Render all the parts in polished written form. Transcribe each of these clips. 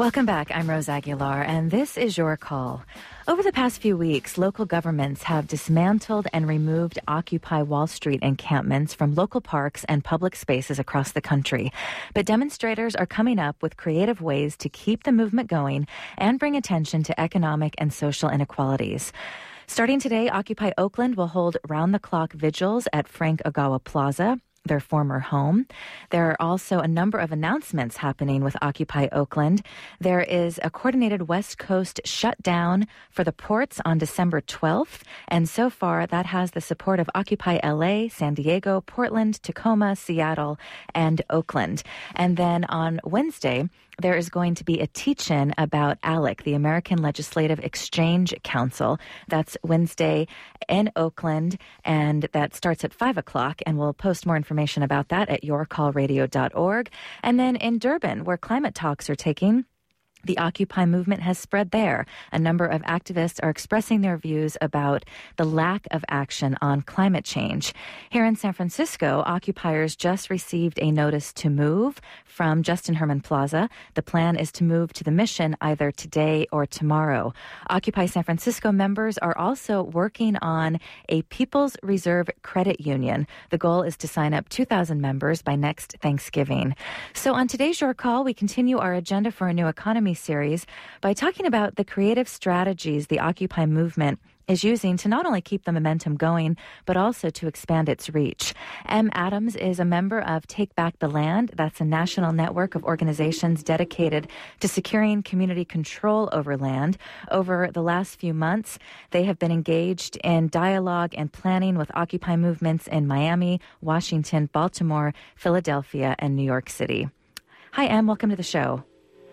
Welcome back. I'm Rose Aguilar, and this is Your Call. Over the past few weeks, local governments have dismantled and removed Occupy Wall Street encampments from local parks and public spaces across the country. But demonstrators are coming up with creative ways to keep the movement going and bring attention to economic and social inequalities. Starting today, Occupy Oakland will hold round-the-clock vigils at Frank Ogawa Plaza, their former home. There are also a number of announcements happening with Occupy Oakland. There is a coordinated West Coast shutdown for the ports on December 12th, and so far that has the support of Occupy LA, San Diego, Portland, Tacoma, Seattle, and Oakland. And then on Wednesday, there is going to be a teach-in about ALEC, the American Legislative Exchange Council. That's Wednesday in Oakland, and that starts at 5 o'clock, and we'll post more information about that at yourcallradio.org. And then in Durban, where climate talks are taking, the Occupy movement has spread there. A number of activists are expressing their views about the lack of action on climate change. Here in San Francisco, occupiers just received a notice to move from Justin Herman Plaza. The plan is to move to the Mission either today or tomorrow. Occupy San Francisco members are also working on a People's Reserve Credit Union. The goal is to sign up 2,000 members by next Thanksgiving. So on today's Your Call, we continue our Agenda for a New Economy series by talking about the creative strategies the Occupy movement is using to not only keep the momentum going, but also to expand its reach. M. Adams is a member of Take Back the Land. That's a national network of organizations dedicated to securing community control over land. Over the last few months, they have been engaged in dialogue and planning with Occupy movements in Miami, Washington, Baltimore, Philadelphia, and New York City. Hi, M. Welcome to the show.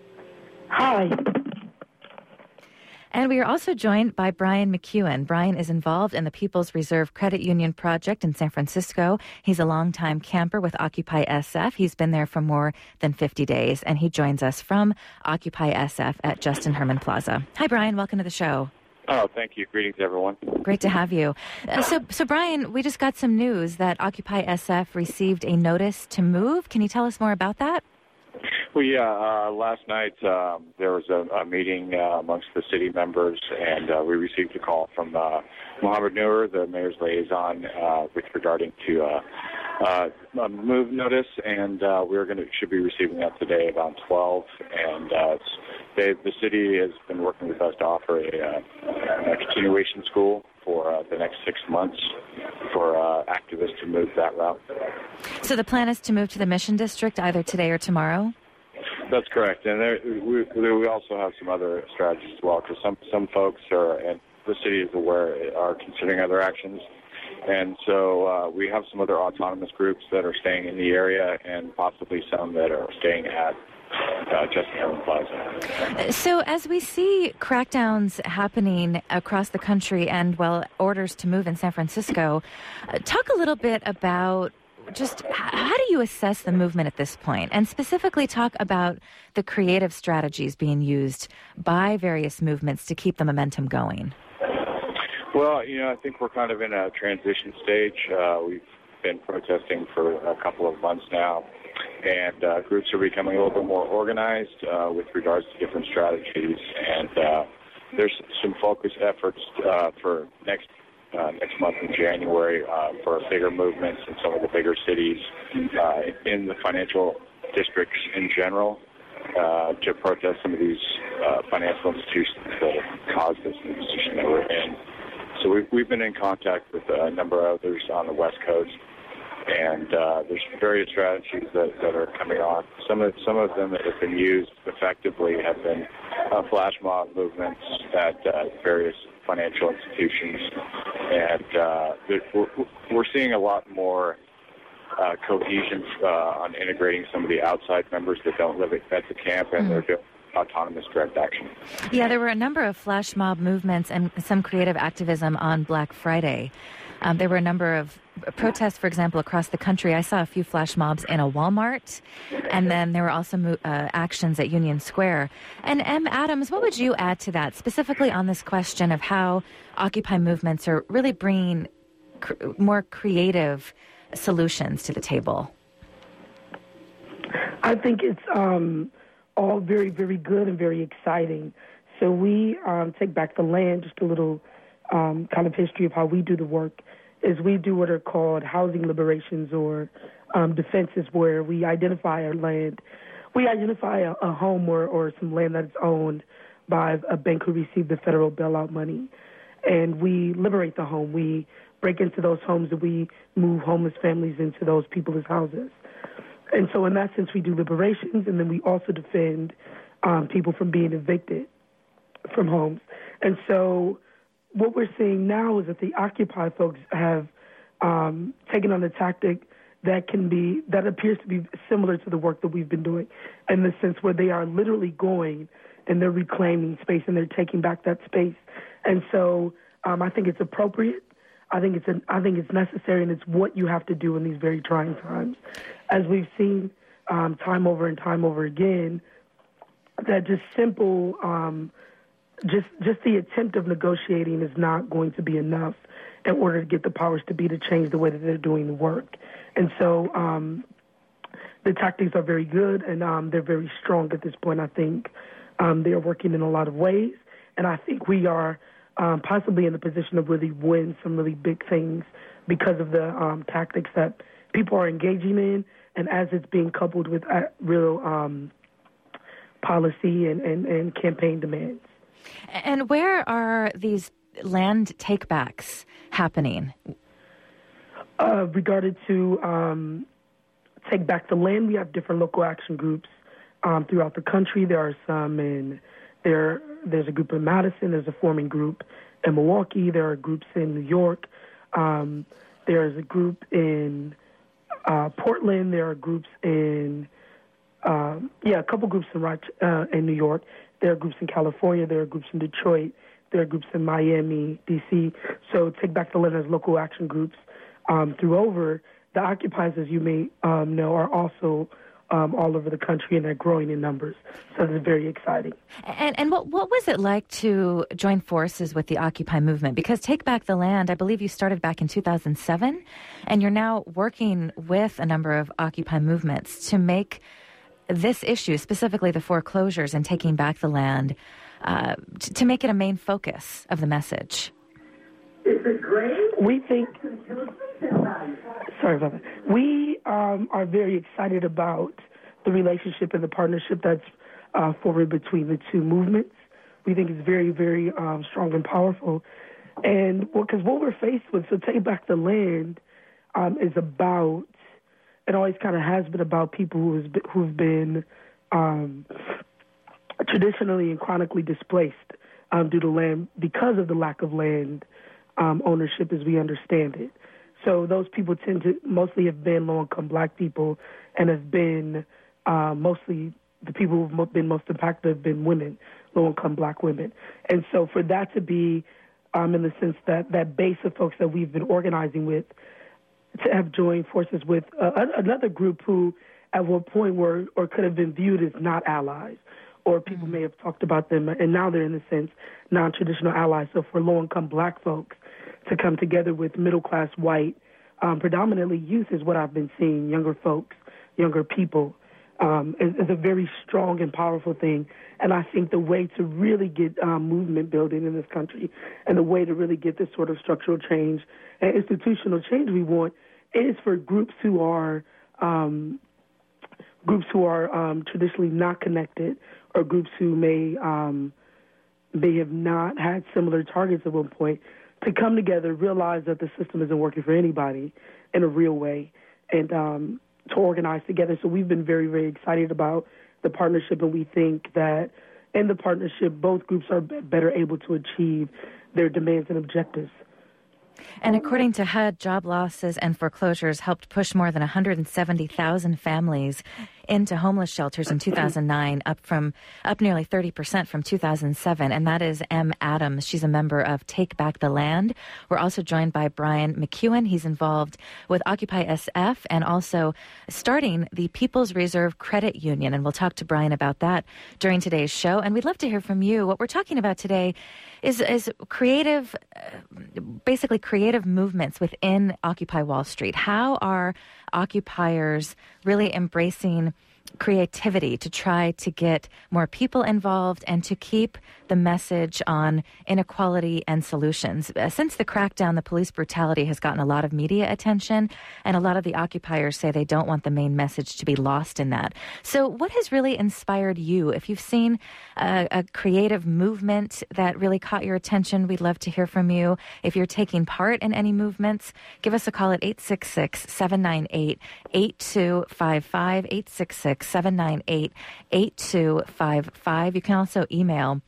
Hi. And we are also joined by Brian McEwen. Brian is involved in the People's Reserve Credit Union project in San Francisco. He's a longtime camper with Occupy SF. He's been there for more than 50 days, and he joins us from Occupy SF at Justin Herman Plaza. Hi, Brian. Welcome to the show. Oh, thank you. Greetings, everyone. Great to have you. So, Brian, we just got some news that Occupy SF received a notice to move. Can you tell us more about that? Well, yeah, last night there was a meeting amongst the city members, and we received a call from Mohammed Noor, the mayor's liaison, with regarding to a move notice, and should be receiving that today about 12. And the city has been working with us to offer a continuation school for the next 6 months for activists to move that route. So the plan is to move to the Mission District either today or tomorrow? That's correct, and we also have some other strategies as well, because some folks and the city is aware, are considering other actions, and so we have some other autonomous groups that are staying in the area, and possibly some that are staying at Justin Herman Plaza. So as we see crackdowns happening across the country and, orders to move in San Francisco, talk a little bit about just how do you assess the movement at this point, and specifically talk about the creative strategies being used by various movements to keep the momentum going? Well, I think we're kind of in a transition stage. We've been protesting for a couple of months now, and groups are becoming a little bit more organized with regards to different strategies, and there's some focused efforts for next month in January for bigger movements in some of the bigger cities in the financial districts in general to protest some of these financial institutions that have caused this position that we're in. So we've been in contact with a number of others on the West Coast, and there's various strategies that are coming on. Some of them that have been used effectively have been flash mob movements at various financial institutions, and we're seeing a lot more cohesion on integrating some of the outside members that don't live at the camp, and they're doing autonomous direct action. Yeah, there were a number of flash mob movements and some creative activism on Black Friday. There were a number of protests, for example, across the country. I saw a few flash mobs in a Walmart, and then there were also actions at Union Square. And M. Adams, what would you add to that, specifically on this question of how Occupy movements are really bringing more creative solutions to the table? I think it's all very, very good and very exciting. So we take back the land, just a little kind of history of how we do the work, is we do what are called housing liberations or defenses, where we identify our land. We identify a home or some land that's owned by a bank who received the federal bailout money, and we liberate the home. We break into those homes and we move homeless families into those people's houses. And so in that sense, we do liberations, and then we also defend people from being evicted from homes. And so what we're seeing now is that the Occupy folks have taken on a tactic that appears to be similar to the work that we've been doing, in the sense where they are literally going and they're reclaiming space and they're taking back that space. And so I think it's appropriate. I think it's necessary, and it's what you have to do in these very trying times. As we've seen time over and time over again, that just simple, just the attempt of negotiating is not going to be enough in order to get the powers to be to change the way that they're doing the work. And so the tactics are very good, and they're very strong at this point. I think they are working in a lot of ways, and I think we are possibly in the position of really win some really big things because of the tactics that people are engaging in, and as it's being coupled with real policy and campaign demands. And where are these land takebacks happening? Regarding to take back the land, we have different local action groups throughout the country. There are some there's a group in Madison. There's a forming group in Milwaukee. There are groups in New York. There's a group in Portland. There are groups in a couple groups in New York. There are groups in California. There are groups in Detroit. There are groups in Miami, D.C. So Take Back the Land has local action groups over. The Occupies, as you may know, are also all over the country, and they're growing in numbers. So it's very exciting. And what was it like to join forces with the Occupy movement? Because Take Back the Land, I believe you started back in 2007, and you're now working with a number of Occupy movements to make this issue, specifically the foreclosures and taking back the land, to make it a main focus of the message. We think... Sorry about that. We are very excited about the relationship and the partnership that's forward between the two movements. We think it's very, very strong and powerful. And because what we're faced with, so Take Back the Land is about, it always kind of has been about people who've been traditionally and chronically displaced due to land, because of the lack of land ownership as we understand it. So those people tend to mostly have been low-income black people, and have been mostly the people who've been most impacted have been women, low-income black women. And so for that to be, in the sense that base of folks that we've been organizing with, to have joined forces with another group who at one point were or could have been viewed as not allies, or people may have talked about them, and now they're, in a sense, non-traditional allies. So for low-income black folks to come together with middle-class white, predominantly youth is what I've been seeing, younger folks, younger people, is a very strong and powerful thing. And I think the way to really get movement building in this country, and the way to really get this sort of structural change and institutional change we want, is for groups who are traditionally not connected, or groups who may have not had similar targets at one point, to come together, realize that the system isn't working for anybody in a real way, and to organize together. So we've been very, very excited about the partnership, and we think that in the partnership, both groups are better able to achieve their demands and objectives. And according to HUD, job losses and foreclosures helped push more than 170,000 families into homeless shelters in 2009, up nearly 30% from 2007. And that is M. Adams. She's a member of Take Back the Land. We're also joined by Brian McEwen. He's involved with Occupy SF and also starting the People's Reserve Credit Union. And we'll talk to Brian about that during today's show. And we'd love to hear from you. What we're talking about today is creative, basically creative movements within Occupy Wall Street. How are occupiers really embracing creativity to try to get more people involved and to keep the message on inequality and solutions. Since the crackdown, the police brutality has gotten a lot of media attention, and a lot of the occupiers say they don't want the main message to be lost in that. So what has really inspired you? If you've seen a creative movement that really caught your attention, we'd love to hear from you. If you're taking part in any movements, give us a call at 866-798-8255, 866-798-8255. You can also email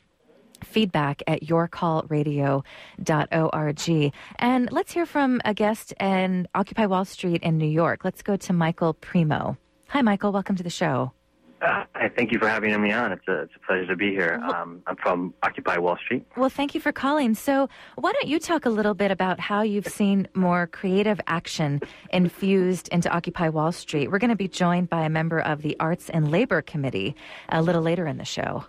feedback@yourcallradio.org. And let's hear from a guest in Occupy Wall Street in New York. Let's go to Michael Primo. Hi, Michael. Welcome to the show. Thank you for having me on. It's a pleasure to be here. I'm from Occupy Wall Street. Well, thank you for calling. So why don't you talk a little bit about how you've seen more creative action infused into Occupy Wall Street? We're going to be joined by a member of the Arts and Labor Committee a little later in the show.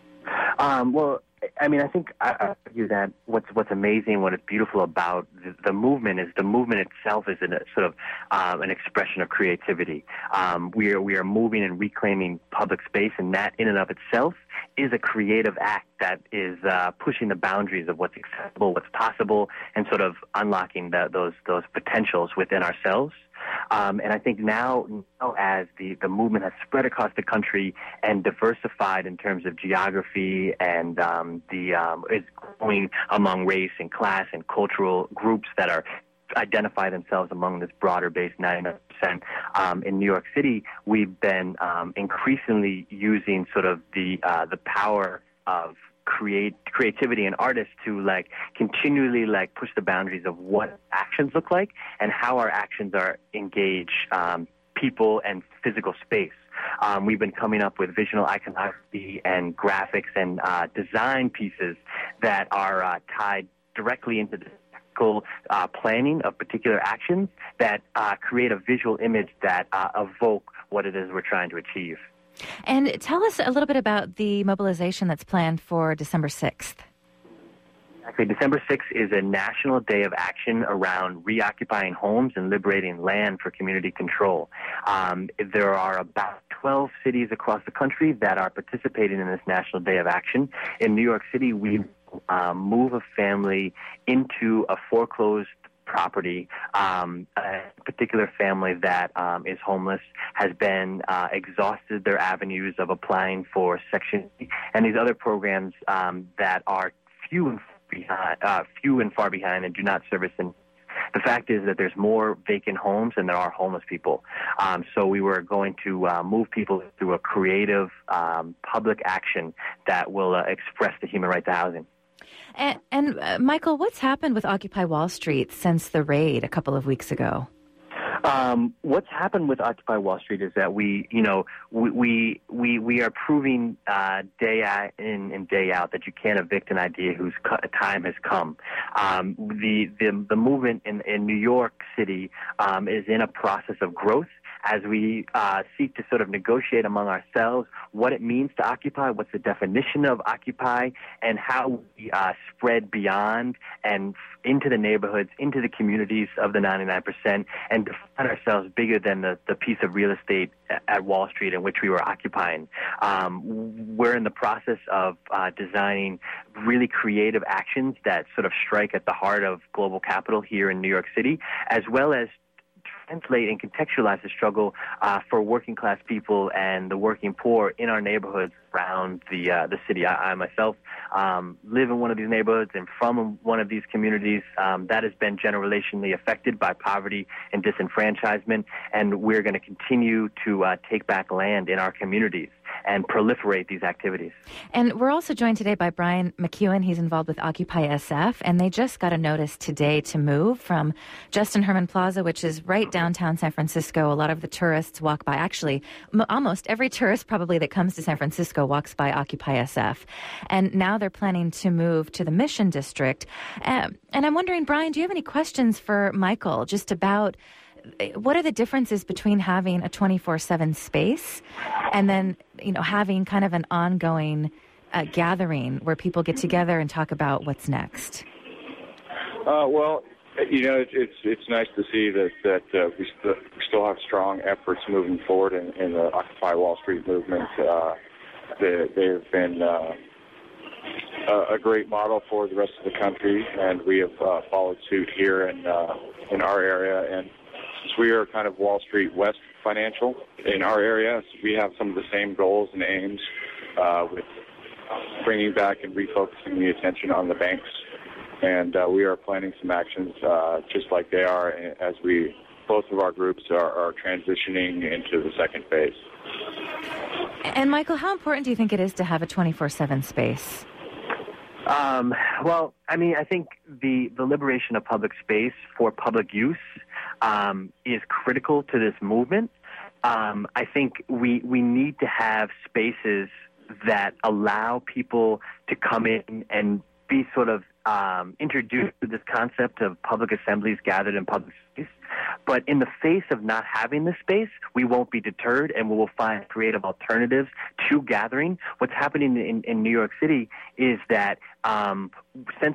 I think I argue that what's amazing, what is beautiful about the movement is the movement itself is an expression of creativity. We are moving and reclaiming public space, and that in and of itself is a creative act that is pushing the boundaries of what's acceptable, what's possible, and sort of unlocking those potentials within ourselves. And I think now as the movement has spread across the country and diversified in terms of geography and is growing among race and class and cultural groups that are identify themselves among this broader base, 99%. In New York City, we've been increasingly using sort of the power of creativity and artists to continually push the boundaries of what actions look like and how our actions are engage people and physical space. We've been coming up with visual iconography and graphics and design pieces that are tied directly into the planning of particular actions that create a visual image that evoke what it is we're trying to achieve. And tell us a little bit about the mobilization that's planned for December 6th. Exactly. December 6th is a national day of action around reoccupying homes and liberating land for community control. There are about 12 cities across the country that are participating in this national day of action. In New York City, we move a family into a foreclosed property. A particular family that is homeless has been exhausted their avenues of applying for Section 8 and these other programs that are few and far behind and do not service them. The fact is that there's more vacant homes than there are homeless people. So we were going to move people through a creative public action that will express the human right to housing. And Michael, what's happened with Occupy Wall Street since the raid a couple of weeks ago? What's happened with Occupy Wall Street is that we are proving day in and day out that you can't evict an idea whose time has come. The movement in New York City is in a process of growth as we seek to sort of negotiate among ourselves what it means to occupy, what's the definition of occupy, and how we spread beyond and into the neighborhoods, into the communities of the 99%, and define ourselves bigger than the piece of real estate at Wall Street in which we were occupying. We're in the process of designing really creative actions that sort of strike at the heart of global capital here in New York City, as well as translate and contextualize the struggle for working class people and the working poor in our neighborhoods around the city. I myself live in one of these neighborhoods and from one of these communities that has been generationally affected by poverty and disenfranchisement, and we're going to continue to take back land in our communities and proliferate these activities. And we're also joined today by Brian McEwen. He's involved with Occupy SF, and they just got a notice today to move from Justin Herman Plaza, which is right downtown San Francisco. A lot of the tourists walk by. Actually, almost every tourist probably that comes to San Francisco walks by Occupy SF. And now they're planning to move to the Mission District. And I'm wondering, Brian, do you have any questions for Michael just about what are the differences between having a 24/7 space and then, having kind of an ongoing Well, It's nice to see that we still have strong efforts moving forward in the Occupy Wall Street movement. They've been a great model for the rest of the country, and we have followed suit here in our area. And since we are kind of Wall Street West financial in our area, so we have some of the same goals and aims with bringing back and refocusing the attention on the banks. And we are planning some actions just like they are as both of our groups are transitioning into the second phase. And Michael, how important do you think it is to have a 24/7 space? Well, I mean, I think the liberation of public space for public use is critical to this movement. I think we need to have spaces that allow people to come in and be sort of introduced to this concept of public assemblies gathered in public space. But in the face of not having this space, we won't be deterred, and we will find creative alternatives to gathering. What's happening in New York City is that since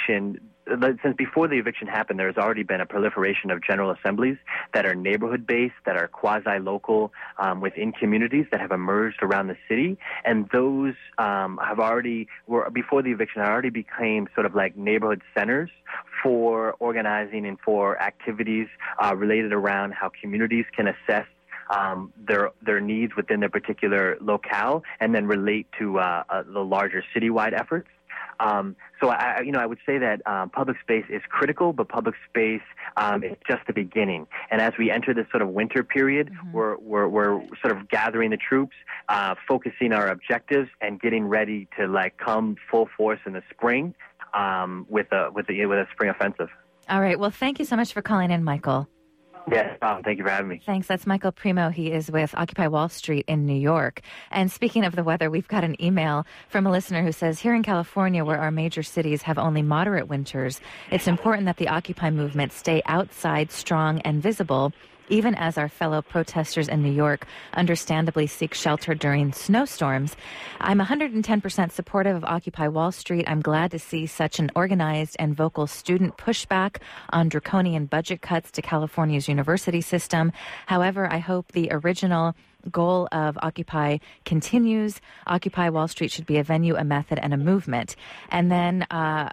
before the eviction happened, there's already been a proliferation of general assemblies that are neighborhood-based, that are quasi-local within communities that have emerged around the city. And those before the eviction, already became sort of like neighborhood centers for organizing and for activities related around how communities can assess their needs within their particular locale and then relate to the larger citywide efforts. So I would say that public space is critical, but public space is just the beginning. And as we enter this sort of winter period, we're sort of gathering the troops, focusing our objectives, and getting ready to come full force in the spring with a spring offensive. All right. Well, thank you so much for calling in, Michael. Yes, thank you for having me. Thanks. That's Michael Primo. He is with Occupy Wall Street in New York. And speaking of the weather, we've got an email from a listener who says, here in California, where our major cities have only moderate winters, it's important that the Occupy movement stay outside, strong, and visible, even as our fellow protesters in New York understandably seek shelter during snowstorms. I'm 110% supportive of Occupy Wall Street. I'm glad to see such an organized and vocal student pushback on draconian budget cuts to California's university system. However, I hope the original goal of Occupy continues. Occupy Wall Street should be a venue, a method, and a movement. And then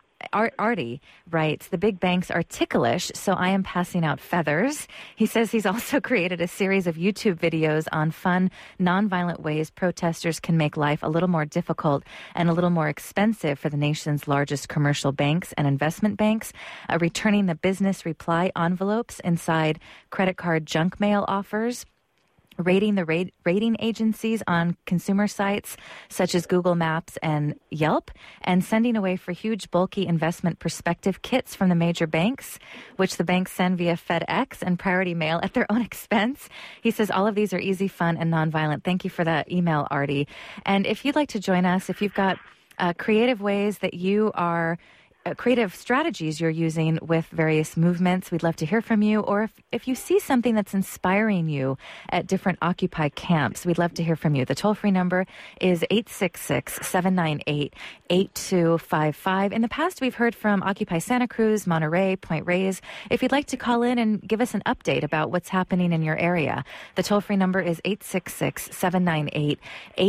Artie writes, the big banks are ticklish, so I am passing out feathers. He says he's also created a series of YouTube videos on fun, nonviolent ways protesters can make life a little more difficult and a little more expensive for the nation's largest commercial banks and investment banks, returning the business reply envelopes inside credit card junk mail offers, rating the rating agencies on consumer sites such as Google Maps and Yelp, and sending away for huge, bulky investment perspective kits from the major banks, which the banks send via FedEx and Priority Mail at their own expense. He says all of these are easy, fun, and nonviolent. Thank you for that email, Artie. And if you'd like to join us, if you've got creative ways that you are creative strategies you're using with various movements, we'd love to hear from you. Or if you see something that's inspiring you at different Occupy camps, we'd love to hear from you. The toll-free number is 866-798-8255. In the past, we've heard from Occupy Santa Cruz, Monterey, Point Reyes. If you'd like to call in and give us an update about what's happening in your area, the toll-free number is 866-798-8255,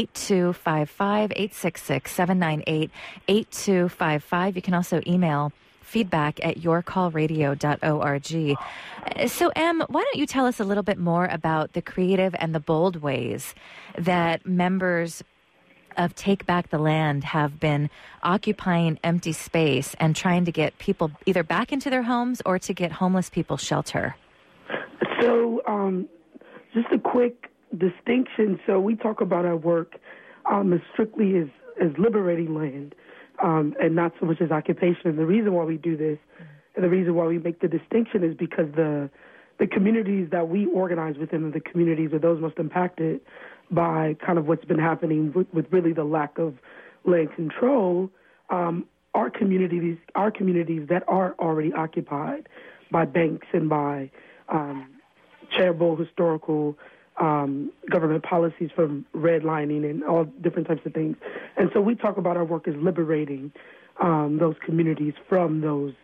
866-798-8255. You can also email feedback at yourcallradio.org. So, Em, why don't you tell us a little bit more about the creative and the bold ways that members of Take Back the Land have been occupying empty space and trying to get people either back into their homes or to get homeless people shelter? So, just a quick distinction. So we talk about our work as strictly as liberating land. And not so much as occupation. And the reason why we do this, and the reason why we make the distinction, is because the communities that we organize within are the communities are those most impacted by kind of what's been happening with really the lack of land control. Our communities that are already occupied by banks and by charitable, historical government policies, from redlining and all different types of things. And so we talk about our work as liberating those communities from those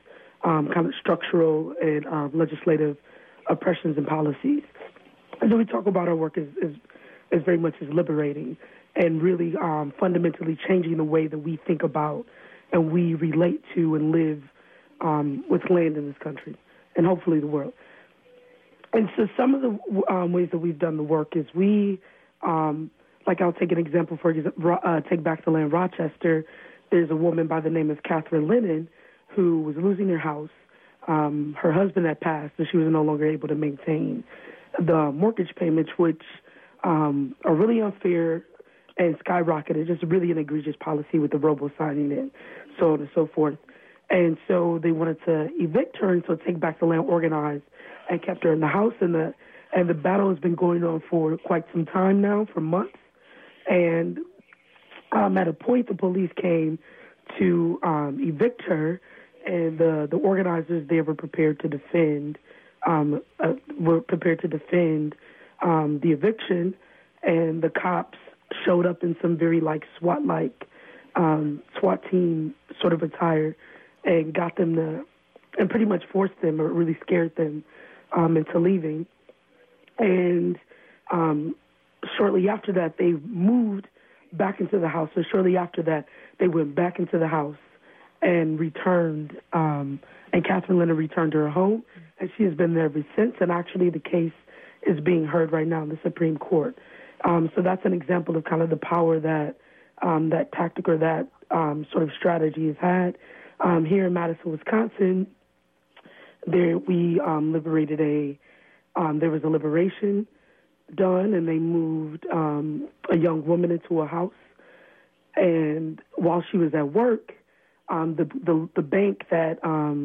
kind of structural and legislative oppressions and policies. And so we talk about our work as very much as liberating and really fundamentally changing the way that we think about and we relate to and live with land in this country and hopefully the world. And so some of the ways that we've done the work is we, like I'll take an example, for example, Take Back the Land Rochester. There's a woman by the name of Catherine Lennon who was losing her house. Her husband had passed, and she was no longer able to maintain the mortgage payments, which are really unfair and skyrocketed. Just really an egregious policy with the robo-signing and so on and so forth. And so they wanted to evict her, and so Take Back the Land organized and kept her in the house. And the battle has been going on for quite some time now, for months. And at a point, the police came to evict her, and the organizers there were prepared to defend the eviction, and the cops showed up in some very SWAT team sort of attire and got them to, and pretty much forced them or really scared them into leaving. And shortly after that, they moved back into the house. So shortly after that, they went back into the house and returned, and Catherine Lennon returned to her home, and she has been there ever since. And actually, the case is being heard right now in the Supreme Court. So that's an example of kind of the power that that tactic or that sort of strategy has had. Here in Madison, Wisconsin, there we liberated there was a liberation done, and they moved a young woman into a house. And while she was at work, the bank that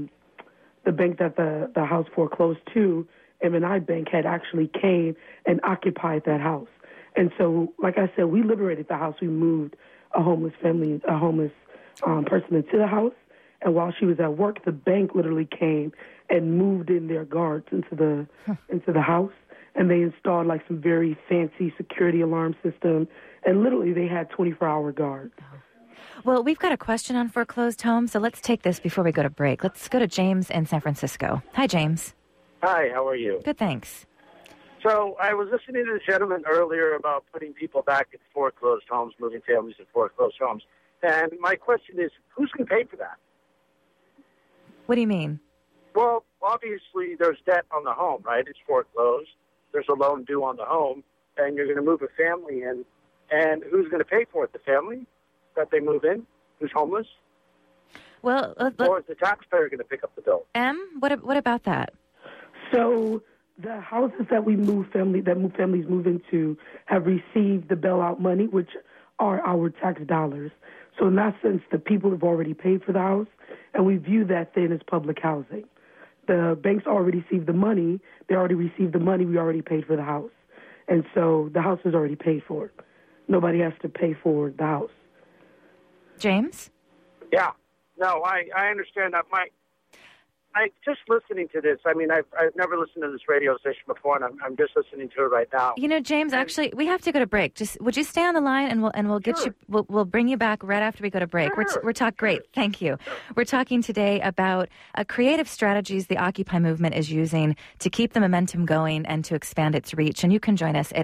the house foreclosed to, M&I Bank, had actually came and occupied that house. And so, like I said, we liberated the house. We moved a homeless person into the house. And while she was at work, the bank literally came and moved in their guards into the house. And they installed like some very fancy security alarm system. And literally they had 24-hour guards. Well, we've got a question on foreclosed homes, so let's take this before we go to break. Let's go to James in San Francisco. Hi, James. Hi, how are you? Good, thanks. So I was listening to the gentleman earlier about putting people back in foreclosed homes, moving families in foreclosed homes. And my question is, who's going to pay for that? What do you mean? Well, obviously there's debt on the home, right? It's foreclosed. There's a loan due on the home, and you're going to move a family in. And who's going to pay for it? The family that they move in, who's homeless? Well, or is the taxpayer going to pick up the bill? What about that? So the houses that families move into have received the bailout money, which are our tax dollars. So in that sense, the people have already paid for the house, and we view that then as public housing. The banks already received the money. They already received the money. We already paid for the house. And so the house is already paid for. Nobody has to pay for the house. James? Yeah. No, I understand that. I just listening to this. I mean, I've never listened to this radio station before, and I'm just listening to it right now. You know, James, actually, we have to go to break. Just would you stay on the line, and we'll get you. We'll bring you back right after we go to break. Sure. We're talking great. Thank you. We're talking today about creative strategies the Occupy movement is using to keep the momentum going and to expand its reach. And you can join us at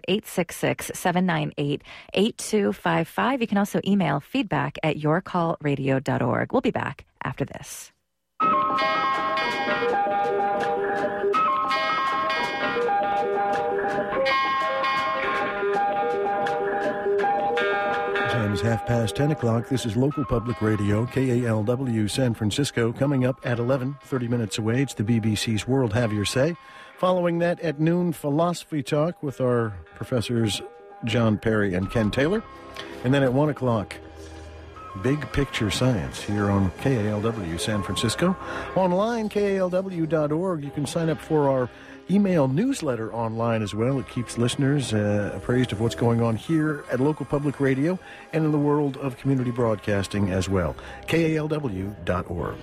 866-798-8255. You can also email feedback@yourcallradio.org. We'll be back after this. Time is 10:30. This is local public radio, KALW San Francisco. Coming up at 11, 30 minutes away, it's the BBC's World Have Your Say. Following that at noon, Philosophy Talk with our professors John Perry and Ken Taylor. And then at 1 o'clock, Big Picture Science here on KALW San Francisco. Online, KALW.org. You can sign up for our email newsletter online as well. It keeps listeners appraised of what's going on here at local public radio and in the world of community broadcasting as well. KALW.org.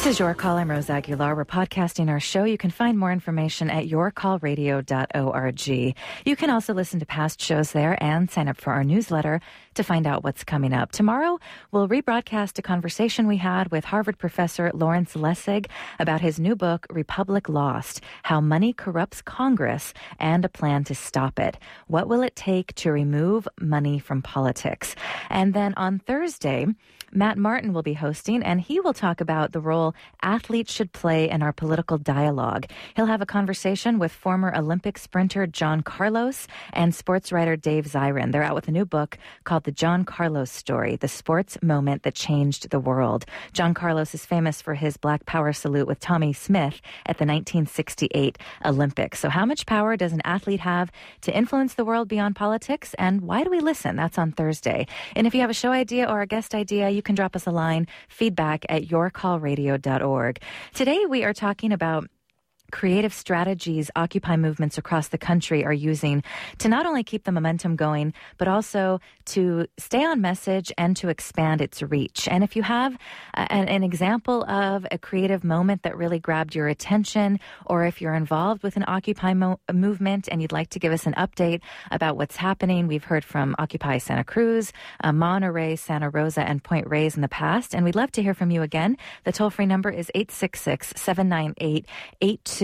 This is Your Call. I'm Rose Aguilar. We're podcasting our show. You can find more information at yourcallradio.org. You can also listen to past shows there and sign up for our newsletter to find out what's coming up. Tomorrow, we'll rebroadcast a conversation we had with Harvard professor Lawrence Lessig about his new book, Republic Lost: How Money Corrupts Congress and a Plan to Stop It. What will it take to remove money from politics? And then on Thursday, Matt Martin will be hosting, and he will talk about the role athletes should play in our political dialogue. He'll have a conversation with former Olympic sprinter John Carlos and sports writer Dave Zirin. They're out with a new book called The John Carlos Story, The Sports Moment That Changed the World. John Carlos is famous for his Black Power salute with Tommy Smith at the 1968 Olympics. So how much power does an athlete have to influence the world beyond politics, and why do we listen? That's on Thursday. And if you have a show idea or a guest idea, you can drop us a line, feedback at yourcallradio.org. Today we are talking about creative strategies Occupy movements across the country are using to not only keep the momentum going, but also to stay on message and to expand its reach. And if you have an example of a creative moment that really grabbed your attention, or if you're involved with an Occupy movement and you'd like to give us an update about what's happening, we've heard from Occupy Santa Cruz, Monterey, Santa Rosa, and Point Reyes in the past, and we'd love to hear from you again. The toll-free number is 866-798-8255,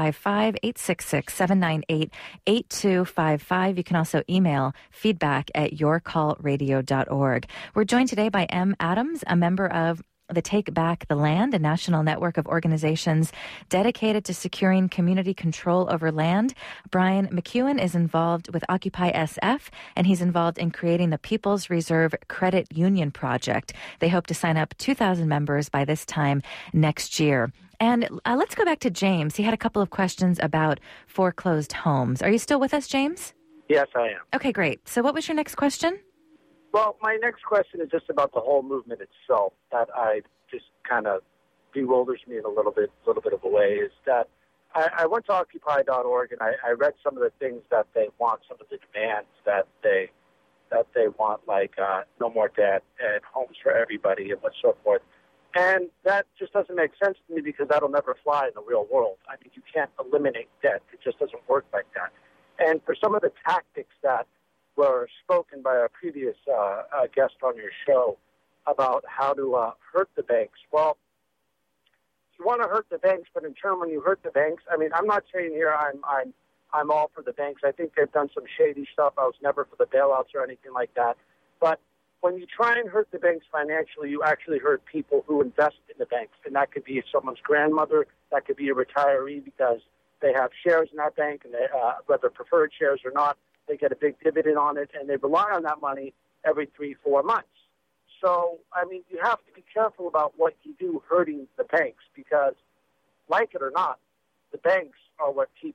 866-798-8255. You can also email feedback at yourcallradio.org. We're joined today by M. Adams, a member of the Take Back the Land, a national network of organizations dedicated to securing community control over land. Brian McEwen is involved with Occupy SF, and he's involved in creating the People's Reserve Credit Union Project. They hope to sign up 2,000 members by this time next year. And let's go back to James. He had a couple of questions about foreclosed homes. Are you still with us, James? Yes, I am. Okay, great. So what was your next question? Well, my next question is just about the whole movement itself that I just kind of bewilders me in a little bit of a way, is that I went to Occupy.org and I read some of the things that they want, some of the demands that they want, like no more debt and homes for everybody and so forth. And that just doesn't make sense to me, because that'll never fly in the real world. I mean, you can't eliminate debt. It just doesn't work like that. And for some of the tactics that were spoken by a previous guest on your show about how to hurt the banks. Well, you want to hurt the banks, but in turn, when you hurt the banks, I mean, I'm not saying here I'm all for the banks. I think they've done some shady stuff. I was never for the bailouts or anything like that. But when you try and hurt the banks financially, you actually hurt people who invest in the banks, and that could be someone's grandmother, that could be a retiree because they have shares in that bank, and they, whether preferred shares or not, they get a big dividend on it, and they rely on that money every 3-4 months. So, I mean, you have to be careful about what you do hurting the banks, because, like it or not, the banks are what keep,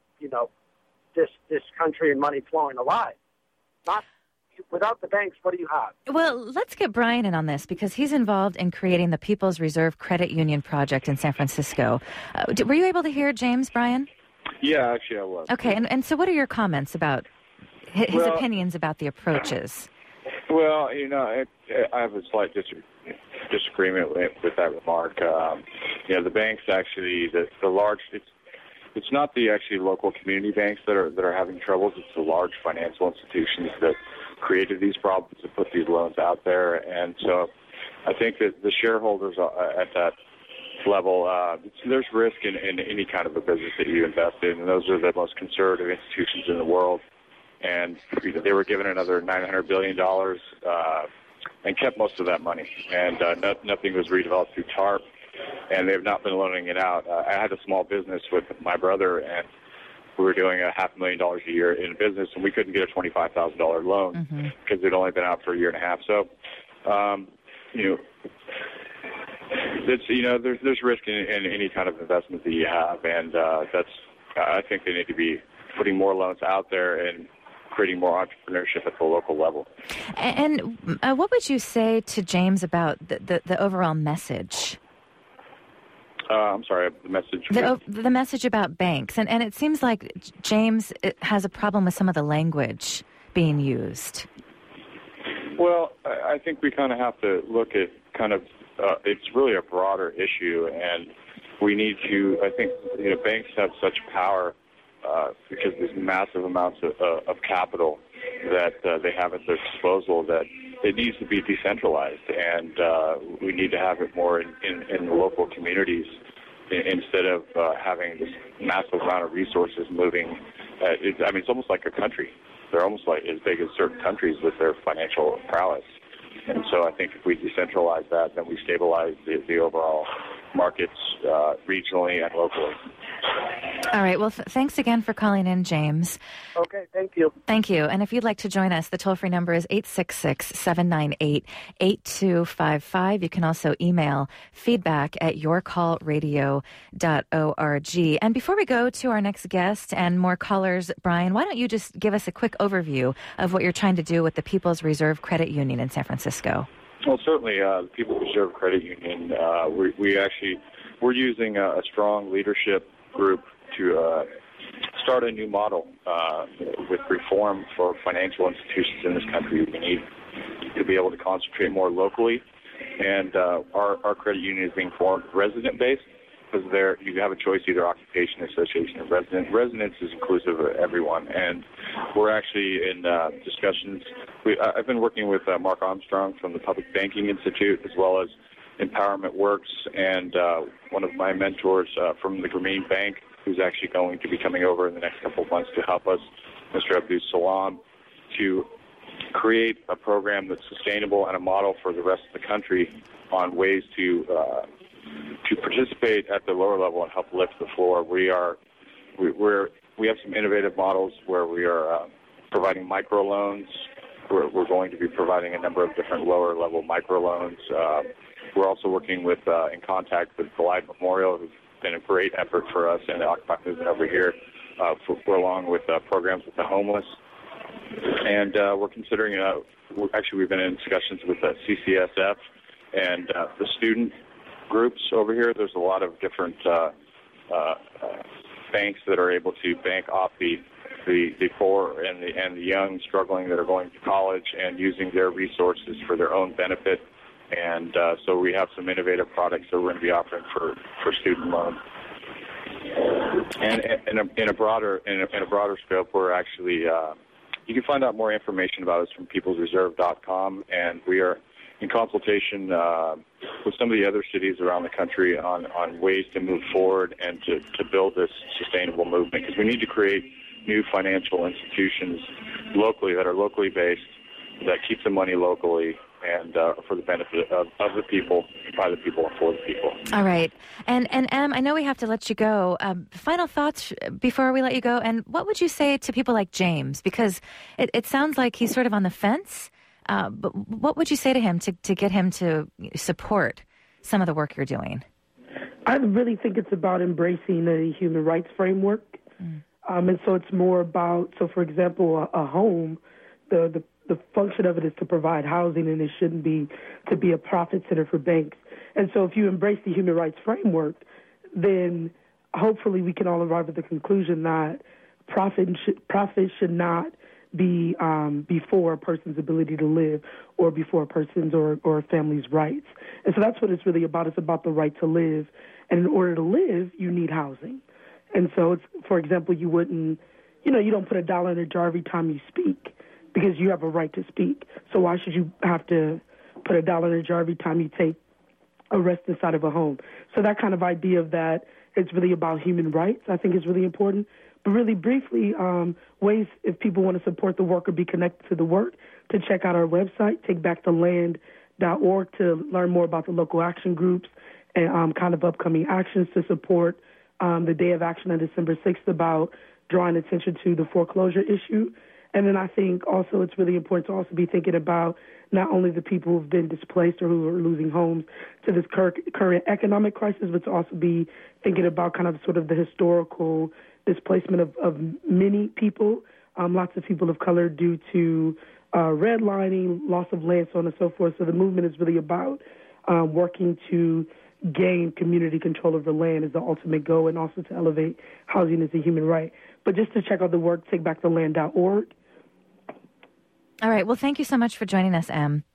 this country and money flowing alive. Without the banks, what do you have? Well, let's get Brian in on this, because he's involved in creating the People's Reserve Credit Union Project in San Francisco. Were you able to hear James, Brian? Yeah, actually I was. Okay, and so what are your comments about his opinions about the approaches? Well, I have a slight disagreement with that remark. The banks actually, the large, it's not the actually local community banks that are having troubles. It's the large financial institutions that created these problems and put these loans out there. And so I think that the shareholders at that level, there's risk in any kind of a business that you invest in, and those are the most conservative institutions in the world. And they were given another $900 billion and kept most of that money. And nothing was redeveloped through TARP, and they have not been loaning it out. I had a small business with my brother, and we were doing $500,000 a year in business, and we couldn't get a $25,000 loan because it'd only been out for a year and a half. So, there's risk in any kind of investment that you have, and I think they need to be putting more loans out there and creating more entrepreneurship at the local level. And what would you say to James about the overall message? I'm sorry, the message. The message about banks, and it seems like James has a problem with some of the language being used. Well, I think we kind of have to look at kind of it's really a broader issue, and we need to. I think banks have such power because there's massive amounts of capital that they have at their disposal that it needs to be decentralized, and we need to have it more in the local communities instead of having this massive amount of resources moving. It's almost like a country. They're almost like as big as certain countries with their financial prowess. And so I think if we decentralize that, then we stabilize the overall markets regionally and locally. All right. Well, thanks again for calling in, James. Okay, thank you. Thank you. And if you'd like to join us, the toll-free number is 866-798-8255. You can also email feedback@yourcallradio.org. And before we go to our next guest and more callers, Brian, why don't you just give us a quick overview of what you're trying to do with the People's Reserve Credit Union in San Francisco? Well, certainly, the People's Reserve Credit Union, we're using a strong leadership group to start a new model with reform for financial institutions in this country. We need to be able to concentrate more locally, and our credit union is being formed resident-based because you have a choice, either occupation, association, or resident. Residence is inclusive of everyone, and we're actually in discussions. I've been working with Mark Armstrong from the Public Banking Institute, as well as Empowerment Works, and one of my mentors from the Grameen Bank, who's actually going to be coming over in the next couple of months to help us, Mr. Abdul Salam, to create a program that's sustainable and a model for the rest of the country on ways to participate at the lower level and help lift the floor. We have some innovative models where we are providing microloans. We're going to be providing a number of different lower level microloans. We're also working in contact with Glide Memorial, who's been a great effort for us in the Occupy movement over here, along with programs with the homeless. And we're considering, we've been in discussions with CCSF and the student groups over here. There's a lot of different banks that are able to bank off the poor and the young struggling that are going to college and using their resources for their own benefit. And so we have some innovative products that we're going to be offering for student loans. And in a broader scope, we're actually you can find out more information about us from peoplesreserve.com, and we are in consultation with some of the other cities around the country on ways to move forward and to build this sustainable movement, because we need to create new financial institutions locally that are locally based, that keep the money locally, and for the benefit of the people, by the people, and for the people. All right. And Em, I know we have to let you go. Final thoughts before we let you go, and what would you say to people like James? Because it sounds like he's sort of on the fence, but what would you say to him to get him to support some of the work you're doing? I really think it's about embracing a human rights framework. And so it's more about, for example, a home, the function of it is to provide housing, and it shouldn't be to be a profit center for banks. And so if you embrace the human rights framework, then hopefully we can all arrive at the conclusion that profit should not be before a person's ability to live or before a person's or a family's rights. And so that's what it's really about. It's about the right to live. And in order to live, you need housing. And so it's, for example, you don't put $1 in a jar every time you speak, because you have a right to speak. So why should you have to put $1 in a jar every time you take a rest inside of a home? So that kind of idea of that, it's really about human rights, I think is really important. But really briefly, ways if people want to support the work or be connected to the work, to check out our website, takebacktheland.org, to learn more about the local action groups and kind of upcoming actions to support the Day of Action on December 6th about drawing attention to the foreclosure issue. And then I think also it's really important to also be thinking about not only the people who've been displaced or who are losing homes to this current economic crisis, but to also be thinking about kind of sort of the historical displacement of many people, lots of people of color due to redlining, loss of land, so on and so forth. So the movement is really about working to gain community control of the land is the ultimate goal, and also to elevate housing as a human right. But just to check out the work, takebacktheland.org. All right. Well, thank you so much for joining us, Em.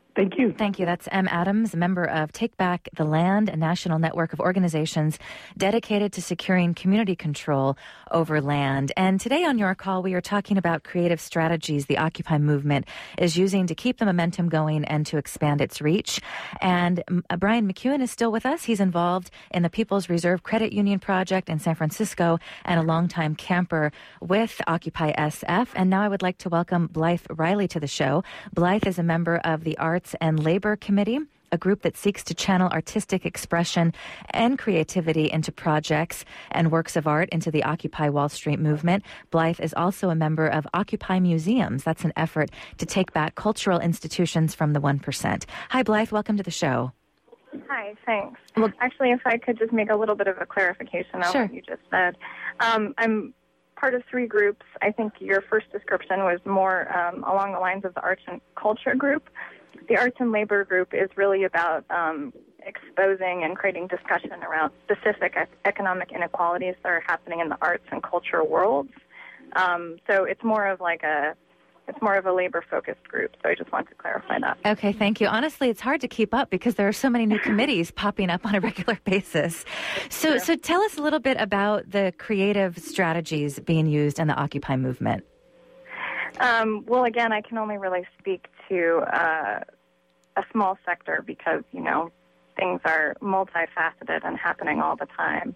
Thank you. Thank you. That's M. Adams, a member of Take Back the Land, a national network of organizations dedicated to securing community control over land. And today on Your Call, we are talking about creative strategies the Occupy movement is using to keep the momentum going and to expand its reach. And Brian McEwen is still with us. He's involved in the People's Reserve Credit Union Project in San Francisco and a longtime camper with Occupy SF. And now I would like to welcome Blythe Riley to the show. Blythe is a member of the Arts and Labor Committee, a group that seeks to channel artistic expression and creativity into projects and works of art into the Occupy Wall Street movement. Blythe is also a member of Occupy Museums. That's an effort to take back cultural institutions from the 1%. Hi, Blythe. Welcome to the show. Hi, thanks. Well, actually, if I could just make a little bit of a clarification on what you just said. I'm part of 3 groups. I think your first description was more along the lines of the arts and culture group. The Arts and Labor Group is really about exposing and creating discussion around specific economic inequalities that are happening in the arts and culture worlds. So it's more of a labor-focused group. So I just want to clarify that. Okay, thank you. Honestly, it's hard to keep up because there are so many new committees popping up on a regular basis. So tell us a little bit about the creative strategies being used in the Occupy movement. Well, again, I can only really speak to a small sector because, things are multifaceted and happening all the time.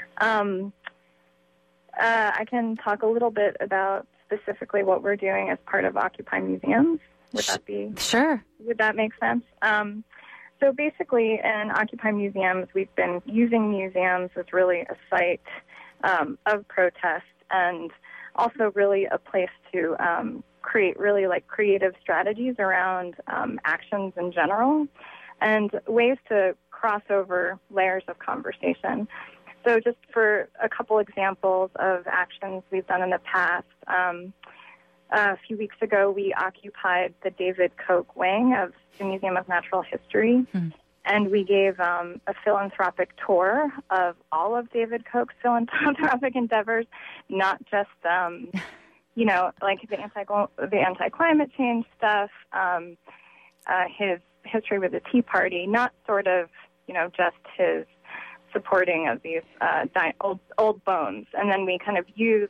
I can talk a little bit about specifically what we're doing as part of Occupy Museums. Would that be... Sure. Would that make sense? So basically, in Occupy Museums, we've been using museums as really a site of protest and also really a place to create really creative strategies around actions in general and ways to cross over layers of conversation. So just for a couple examples of actions we've done in the past, a few weeks ago we occupied the David Koch wing of the Museum of Natural History. And we gave a philanthropic tour of all of David Koch's philanthropic endeavors, not just, the anti-climate change stuff, his history with the Tea Party, not sort of, just his supporting of these old bones. And then we kind of used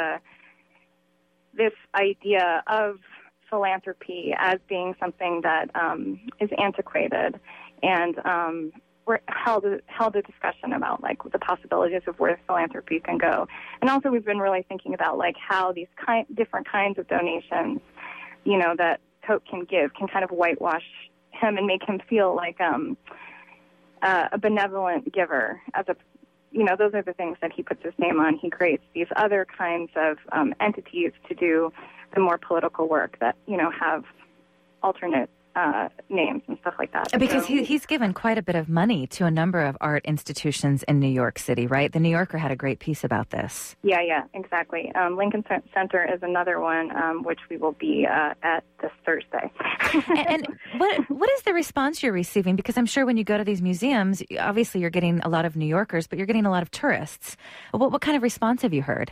this idea of philanthropy as being something that is antiquated. And we held a discussion about the possibilities of where philanthropy can go. And also we've been really thinking about how these different kinds of donations, that Koch can give can kind of whitewash him and make him feel like a benevolent giver. Those are the things that he puts his name on. He creates these other kinds of entities to do the more political work that, have alternate names and stuff like that. Because he's given quite a bit of money to a number of art institutions in New York City, right? The New Yorker had a great piece about this. Yeah, exactly. Lincoln Center is another one, which we will be at this Thursday. and what is the response you're receiving? Because I'm sure when you go to these museums, obviously you're getting a lot of New Yorkers, but you're getting a lot of tourists. What kind of response have you heard?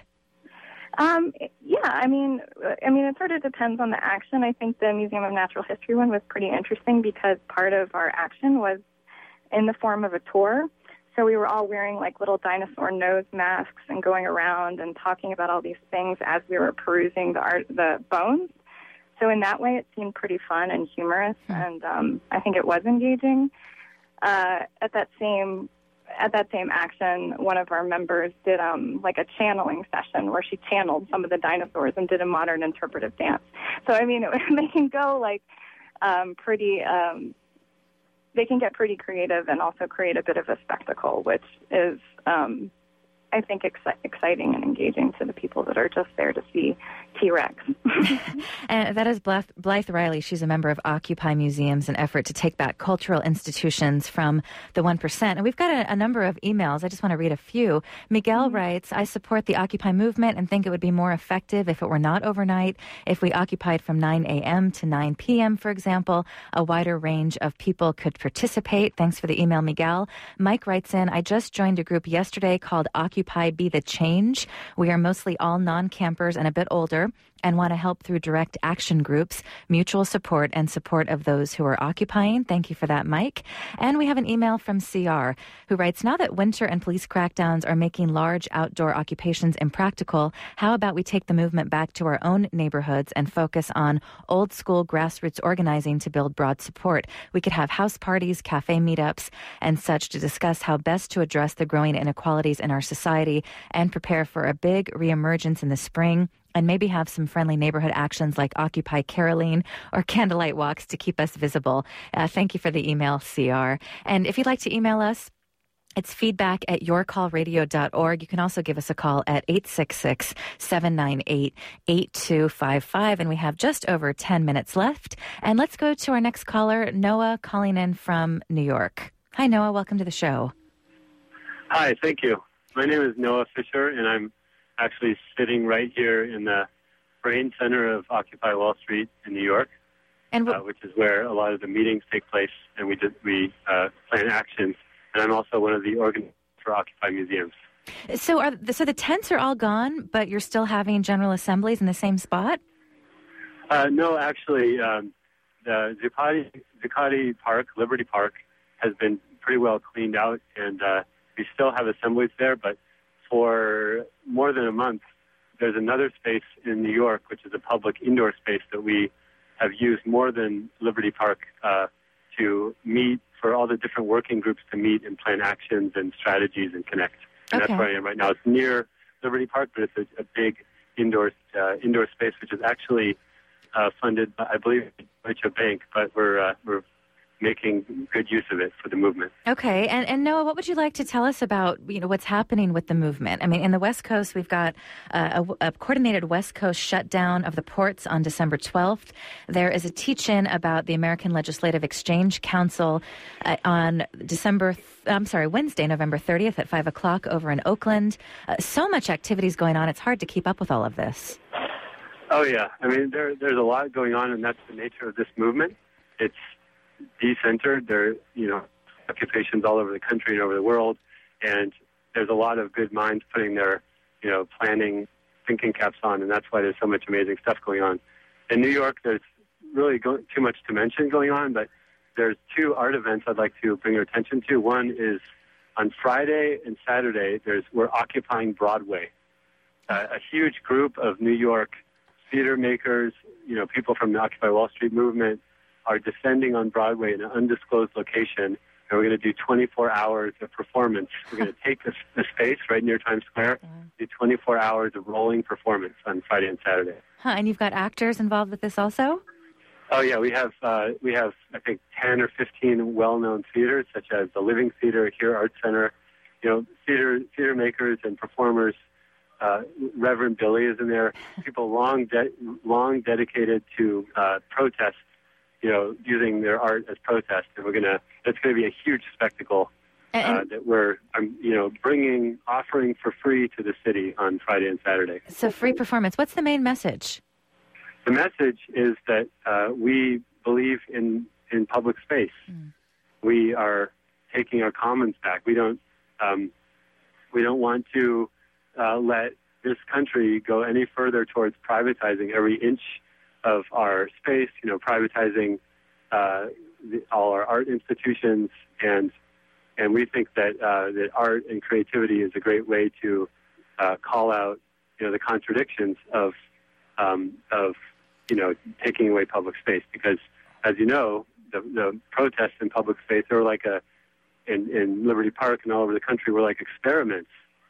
It sort of depends on the action. I think the Museum of Natural History one was pretty interesting because part of our action was in the form of a tour. So we were all wearing little dinosaur nose masks and going around and talking about all these things as we were perusing the bones. So in that way, it seemed pretty fun and humorous, and I think it was engaging. At that same action, one of our members did a channeling session where she channeled some of the dinosaurs and did a modern interpretive dance. So they can go they can get pretty creative and also create a bit of a spectacle, which is I think exciting and engaging to the people that are just there to see T-Rex. And that is Blythe Riley. She's a member of Occupy Museums, an effort to take back cultural institutions from the 1%. And we've got a number of emails. I just want to read a few. Miguel writes, I support the Occupy movement and think it would be more effective if it were not overnight. If we occupied from 9 a.m. to 9 p.m., for example, a wider range of people could participate. Thanks for the email, Miguel. Mike writes in, I just joined a group yesterday called Occupy Be the Change. We are mostly all non-campers and a bit older. and want to help through direct action groups, mutual support, and support of those who are occupying. Thank you for that, Mike. And we have an email from CR who writes, now that winter and police crackdowns are making large outdoor occupations impractical, how about we take the movement back to our own neighborhoods and focus on old school grassroots organizing to build broad support? We could have house parties, cafe meetups, and such to discuss how best to address the growing inequalities in our society and prepare for a big reemergence in the spring, and maybe have some friendly neighborhood actions like Occupy Caroline or candlelight walks to keep us visible. Thank you for the email, CR. And if you'd like to email us, it's feedback@yourcallradio.org. You can also give us a call at 866-798-8255. And we have just over 10 minutes left. And let's go to our next caller, Noah, calling in from New York. Hi, Noah. Welcome to the show. Hi, thank you. My name is Noah Fisher, and I'm actually sitting right here in the brain center of Occupy Wall Street in New York, and which is where a lot of the meetings take place, and we plan actions. And I'm also one of the organizers for Occupy Museums. So the tents are all gone, but you're still having general assemblies in the same spot? No, actually, the Zuccotti Park, Liberty Park, has been pretty well cleaned out, and we still have assemblies there, but for more than a month, there's another space in New York, which is a public indoor space that we have used more than Liberty Park to meet, for all the different working groups to meet and plan actions and strategies and connect. And that's where I am right now. It's near Liberty Park, but it's a big indoor space, which is actually funded by, I believe, Deutsche Bank, but we're making good use of it for the movement. Okay, and Noah, what would you like to tell us about what's happening with the movement? I mean, in the West Coast, we've got a coordinated West Coast shutdown of the ports on December 12th. There is a teach-in about the American Legislative Exchange Council on Wednesday, November 30th at 5 o'clock over in Oakland. So much activities going on; it's hard to keep up with all of this. Oh yeah, I mean, there's a lot going on, and that's the nature of this movement. It's decentered. There are, occupations all over the country and over the world, and there's a lot of good minds putting their, planning thinking caps on, and that's why there's so much amazing stuff going on. In New York, there's really too much to mention going on, but there's two art events I'd like to bring your attention to. One is on Friday and Saturday, we're occupying Broadway. A huge group of New York theater makers, people from the Occupy Wall Street movement, are descending on Broadway in an undisclosed location, and we're going to do 24 hours of performance. We're going to take the space right near Times Square, do 24 hours of rolling performance on Friday and Saturday. And you've got actors involved with this also? Oh yeah, we have I think 10 or 15 well-known theaters, such as the Living Theater here, Art Center. Theater makers and performers. Reverend Billy is in there. People long dedicated to protest. Using their art as protest, and it's going to be a huge spectacle that we're, offering for free to the city on Friday and Saturday. So free performance. What's the main message? The message is that we believe in public space. We are taking our commons back. We don't want to let this country go any further towards privatizing every inch of our space, privatizing all our art institutions, and we think that that art and creativity is a great way to call out, the contradictions of taking away public space. Because, as you know, the protests in public space are like in Liberty Park and all over the country were like experiments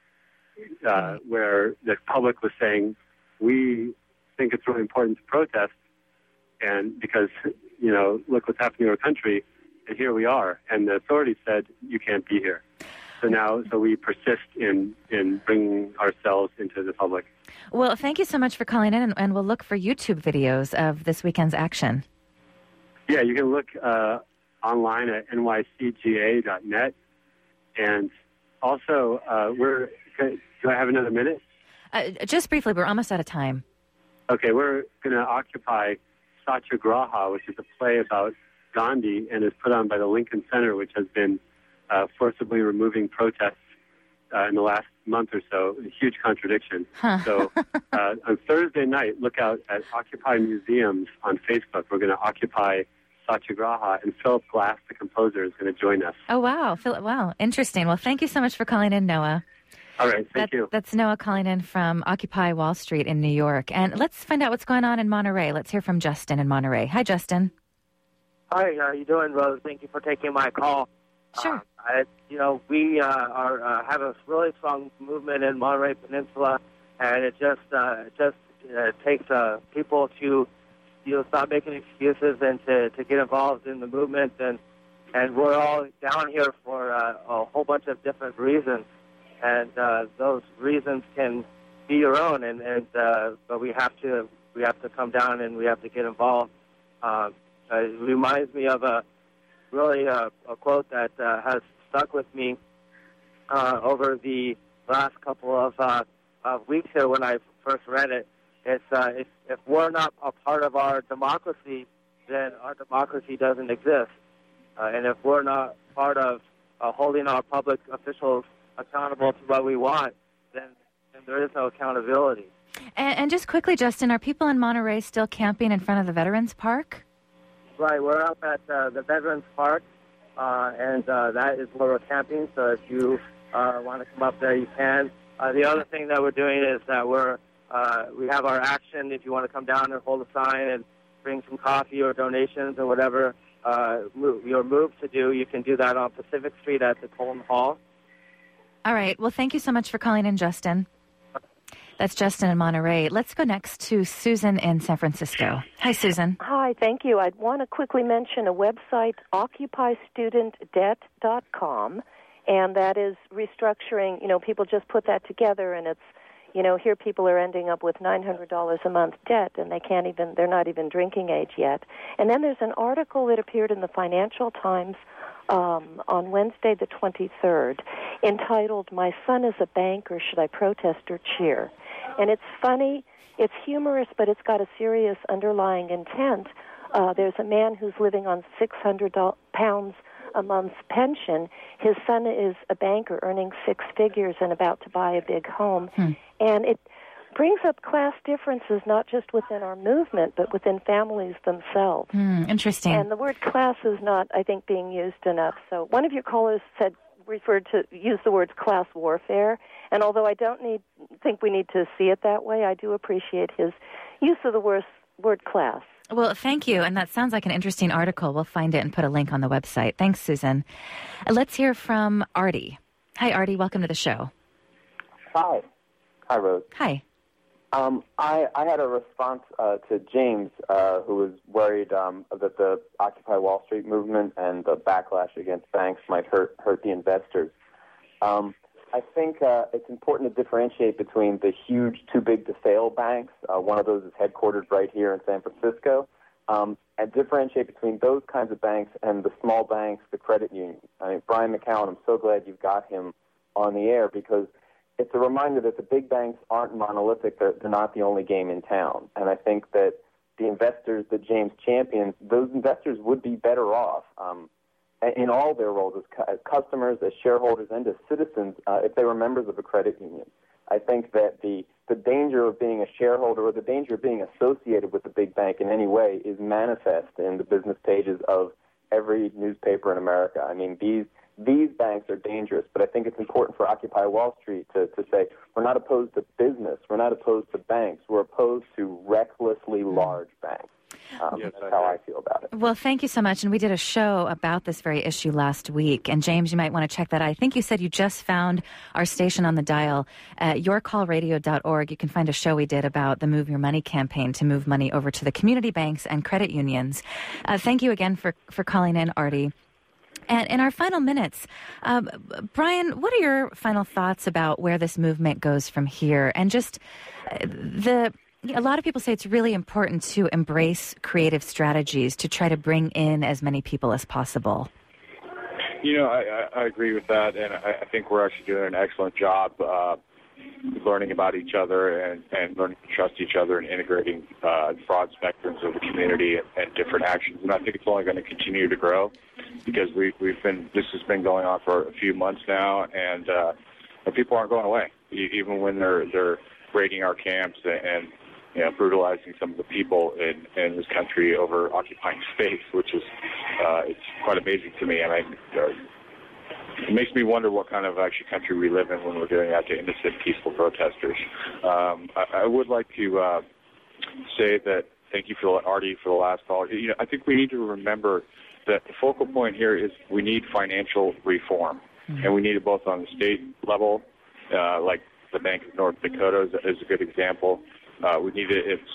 where the public was saying, we think it's really important to protest, and because look what's happening in our country, and here we are, and the authorities said you can't be here. So we persist in bringing ourselves into the public. Well, thank you so much for calling in, and we'll look for YouTube videos of this weekend's action. Yeah, you can look online at nycga.net, and also do I have another minute? Just briefly, we're almost out of time. Okay, we're going to occupy Satyagraha, which is a play about Gandhi and is put on by the Lincoln Center, which has been forcibly removing protests in the last month or so. A huge contradiction. So on Thursday night, look out at Occupy Museums on Facebook. We're going to occupy Satyagraha, and Philip Glass, the composer, is going to join us. Oh, wow. Wow. Interesting. Well, thank you so much for calling in, Noah. All right. Thank you. That's Noah calling in from Occupy Wall Street in New York. And let's find out what's going on in Monterey. Let's hear from Justin in Monterey. Hi, Justin. Hi, how are you doing, Rose? Thank you for taking my call. Sure. We have a really strong movement in Monterey Peninsula, and it just takes people to stop making excuses and to get involved in the movement. And we're all down here for a whole bunch of different reasons, and those reasons can be your own. But we have to come down and we have to get involved. It reminds me of a quote that has stuck with me over the last couple of weeks here when I first read it. It's if we're not a part of our democracy, then our democracy doesn't exist. And if we're not part of holding our public officials accountable to what we want, then there is no accountability. And just quickly, Justin, are people in Monterey still camping in front of the Veterans Park? Right, we're up at the Veterans Park, and that is where we're camping. So if you want to come up there, you can. The other thing that we're doing is that we have our action. If you want to come down and hold a sign and bring some coffee or donations or whatever you're moved to do, you can do that on Pacific Street at the Colton Hall. All right. Well, thank you so much for calling in, Justin. That's Justin in Monterey. Let's go next to Susan in San Francisco. Hi, Susan. Hi, thank you. I'd want to quickly mention a website, occupystudentdebt.com, and that is restructuring. People just put that together, and it's, here people are ending up with $900 a month debt, and they're not even drinking age yet. And then there's an article that appeared in the Financial Times on Wednesday the 23rd, entitled, "My Son is a Banker, Should I Protest or Cheer?" And it's funny, it's humorous, but it's got a serious underlying intent. There's a man who's living on £600 a month's pension. His son is a banker earning six figures and about to buy a big home. And it brings up class differences not just within our movement, but within families themselves. Interesting. And the word class is not, I think, being used enough. So one of your callers used the words class warfare, and although I think we need to see it that way, I do appreciate his use of the word class. Well, thank you, and that sounds like an interesting article. We'll find it and put a link on the website. Thanks, Susan. Let's hear from Artie. Hi, Artie. Welcome to the show. Hi, Rose. Hi. I had a response to James, who was worried that the Occupy Wall Street movement and the backlash against banks might hurt the investors. I think it's important to differentiate between the huge, too-big-to-fail banks. One of those is headquartered right here in San Francisco, and differentiate between those kinds of banks and the small banks, the credit unions. Brian McCowan, I'm so glad you've got him on the air, because it's a reminder that the big banks aren't monolithic. They're not the only game in town. And I think that the investors that James champions, those investors would be better off in all their roles as customers, as shareholders, and as citizens if they were members of a credit union. I think that the danger of being a shareholder or the danger of being associated with the big bank in any way is manifest in the business pages of every newspaper in America. These banks are dangerous, but I think it's important for Occupy Wall Street to say we're not opposed to business, we're not opposed to banks, we're opposed to recklessly large banks. That's how I feel about it. Well, thank you so much. And we did a show about this very issue last week. And James, you might want to check that out. I think you said you just found our station on the dial at yourcallradio.org. You can find a show we did about the Move Your Money campaign to move money over to the community banks and credit unions. Thank you again for calling in, Artie. And in our final minutes, Brian, what are your final thoughts about where this movement goes from here? And just a lot of people say it's really important to embrace creative strategies to try to bring in as many people as possible. I agree with that, and I think we're actually doing an excellent job learning about each other and learning to trust each other and integrating broad spectrums of the community and different actions. And I think it's only going to continue to grow because this has been going on for a few months now, and people aren't going away, even when they're raiding our camps and brutalizing some of the people in this country over occupying space, which is it's quite amazing to me. And it makes me wonder what kind of actually country we live in when we're doing that to innocent, peaceful protesters. I would like to say that thank you, Artie, for the last call. I think we need to remember that the focal point here is we need financial reform, and we need it both on the state level, like the Bank of North Dakota is a good example. We need it at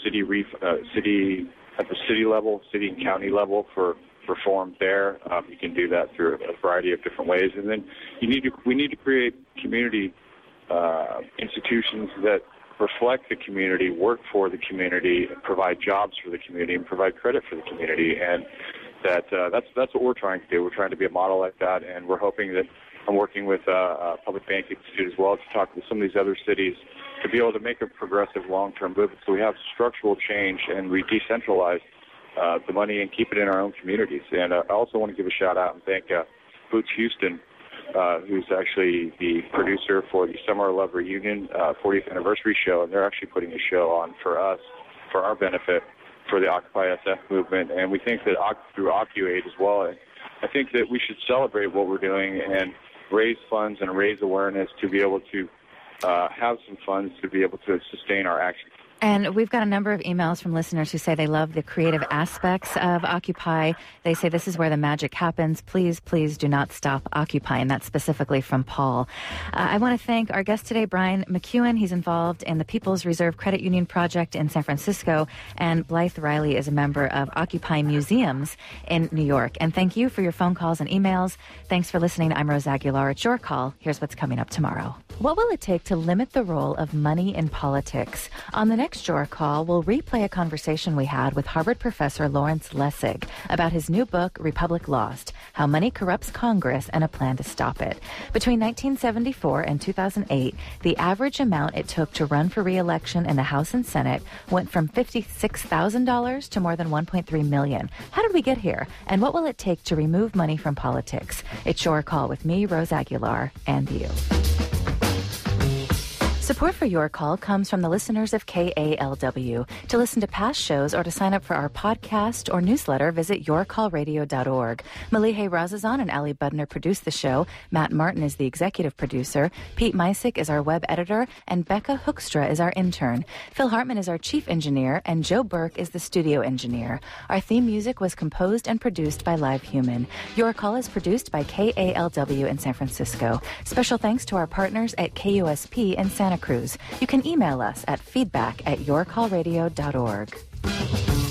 the city level, city and county level for reform there. You can do that through a variety of different ways, and then we need to create community institutions that reflect the community, work for the community, provide jobs for the community, and provide credit for the community. And that's what we're trying to do. We're trying to be a model like that, and we're hoping that I'm working with Public Bank Institute as well to talk with some of these other cities to be able to make a progressive long-term movement so we have structural change and we decentralize the money and keep it in our own communities. And I also want to give a shout-out and thank Boots Houston, who's actually the producer for the Summer of Love Reunion 40th anniversary show, and they're actually putting a show on for us, for our benefit, for the Occupy SF movement. And we think that through OccuAid as well, I think that we should celebrate what we're doing and raise funds and raise awareness to be able to have some funds to be able to sustain our actions. And we've got a number of emails from listeners who say they love the creative aspects of Occupy. They say this is where the magic happens. Please, please do not stop Occupy. And that's specifically from Paul. I want to thank our guest today, Brian McEwen. He's involved in the People's Reserve Credit Union Project in San Francisco. And Blythe Riley is a member of Occupy Museums in New York. And thank you for your phone calls and emails. Thanks for listening. I'm Rose Aguilar. It's your call. Here's what's coming up tomorrow. What will it take to limit the role of money in politics? On the next Your Call, we'll replay a conversation we had with Harvard professor Lawrence Lessig about his new book, Republic Lost, How Money Corrupts Congress and a Plan to Stop It. Between 1974 and 2008, the average amount it took to run for re-election in the House and Senate went from $56,000 to more than $1.3 million. How did we get here? And what will it take to remove money from politics? It's Your Call with me, Rose Aguilar, and you. Support for Your Call comes from the listeners of KALW. To listen to past shows or to sign up for our podcast or newsletter, visit yourcallradio.org. Malihe Razazan and Ali Budner produce the show. Matt Martin is the executive producer. Pete Misick is our web editor, and Becca Hoekstra is our intern. Phil Hartman is our chief engineer, and Joe Burke is the studio engineer. Our theme music was composed and produced by Live Human. Your Call is produced by KALW in San Francisco. Special thanks to our partners at KUSP in Santa Cruz. You can email us at feedback@yourcallradio.org.